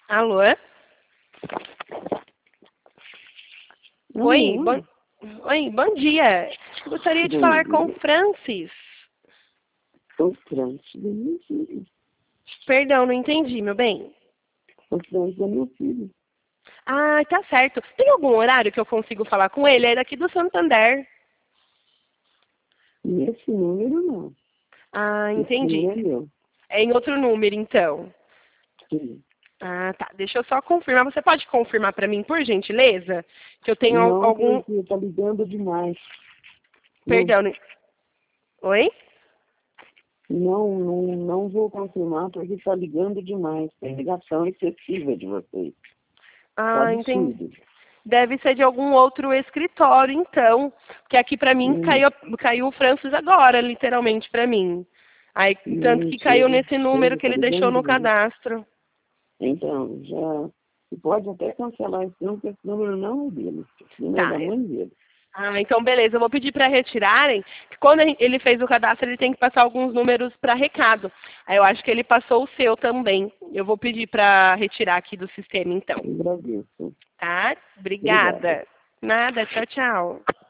Alô? Oi, Alô? Oi, bom dia. Gostaria de Bom falar com o dia. Francis. O Francis é meu filho. Perdão, não entendi, meu bem. O Francis é meu filho. Ah, tá certo. Tem algum horário que eu consigo falar com ele? É daqui do Santander. E esse número não. Ah, Esse número entendi. é meu. É em outro número, então. Sim. Ah, tá. Deixa eu só confirmar. Você pode confirmar para mim, por gentileza? Que eu tenho Não, algum... porque tá ligando demais. Não, Perdão. Oi? não vou confirmar porque tá ligando demais. Tem ligação excessiva de vocês. Tá Ah, entendi. absurdo. Deve ser de algum outro escritório, então. Porque aqui para mim Hum, caiu o Francis agora, literalmente para mim. Aí, tanto que caiu chega, nesse número chega, que tá ele deixou ligando no demais. cadastro. Então, já... Você pode até cancelar esse número, porque esse número não é dele. Esse número é Tá. da mãe dele. Ah, então beleza. Eu vou pedir para retirarem. Que quando ele fez o cadastro, ele tem que passar alguns números para recado. Aí eu acho que ele passou o seu também. Eu vou pedir para retirar aqui do sistema, então. Eu agradeço. Tá? Obrigado. Obrigada. Nada. Tchau, tchau.